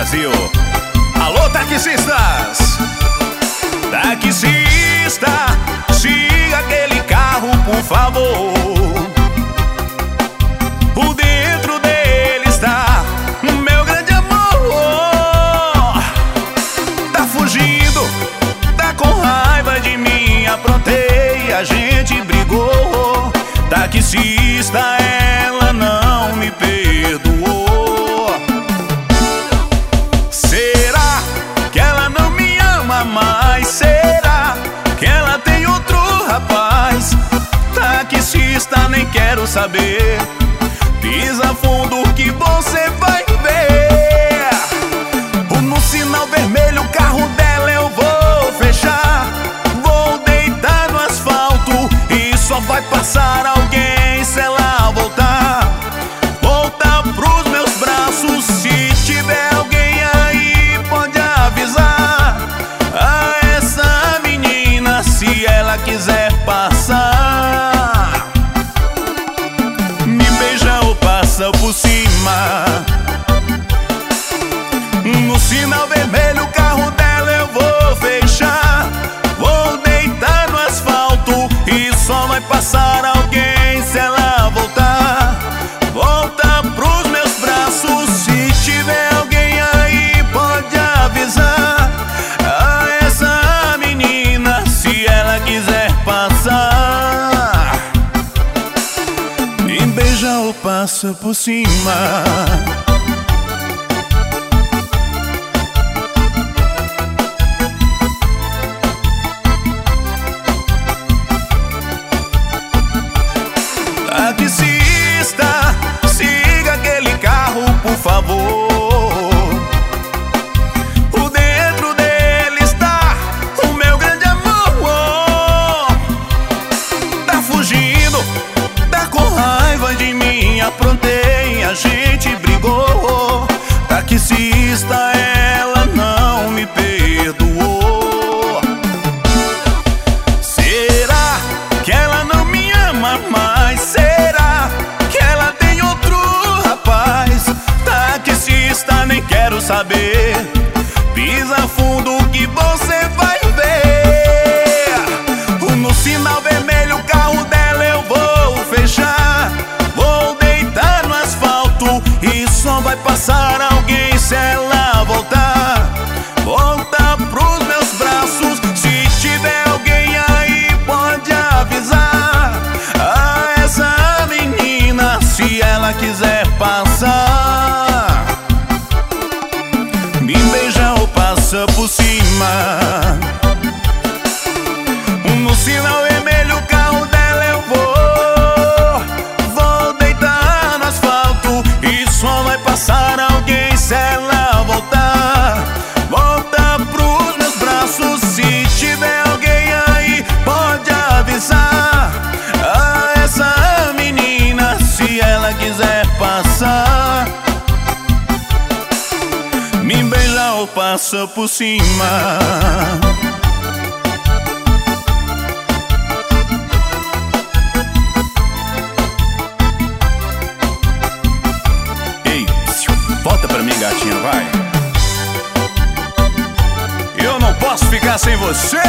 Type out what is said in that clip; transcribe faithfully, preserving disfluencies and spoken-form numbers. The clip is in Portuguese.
Brasil. Alô, taxistas! Taxista, siga aquele carro, por favor. Por dentro dele está o meu grande amor. Tá fugindo, tá com raiva de mim. Aprontei, a gente brigou. Taxista, ela não me perdoou. Será que ela não me ama mais? Será que ela tem outro rapaz? Taxista, nem quero saber. Pisa fundo que você vai ver. No sinal vermelho o carro dela eu vou fechar. Vou deitar no asfalto e só vai passar alguém se ela voltar. Voltar pros meus braços. Se tiver alguém aí pode avisar a essa menina, se ela quiser passar. Me beija ou passa por cima. No sinal vermelho o carro dela eu vou fechar. Vou deitar no asfalto e só vai passar alguém se ela voltar. Volta pros meus braços. Se tiver alguém aí pode avisar a essa menina, se ela quiser passar. Me beija ou passa por cima. Taxista, siga aquele carro, por favor. Por dentro dele está o meu grande amor. Tá fugindo, tá com raiva de mim. Aprontei, a gente brigou. Taxista, ela não me perdoou. Será que ela não me ama mais? Será que ela tem outro rapaz? Taxista, nem quero saber. Pisa fundo que você vai ver. No sinal vermelho o carro dela eu vou fechar. Vou deitar no asfalto e só vai passar alguém se ela voltar. Volta pros meus braços. Se tiver alguém aí pode avisar a essa menina, se ela quiser passar. Me beija ou passa por cima. No sinal vermelho o carro dela eu vou. Vou deitar no asfalto e só vai passar alguém se ela voltar. Volta pros meus braços. Se tiver alguém aí pode avisar a essa menina, se ela quiser passar. Me beija ou passa por cima. Ei, volta pra mim, gatinha, vai. Eu não posso ficar sem você.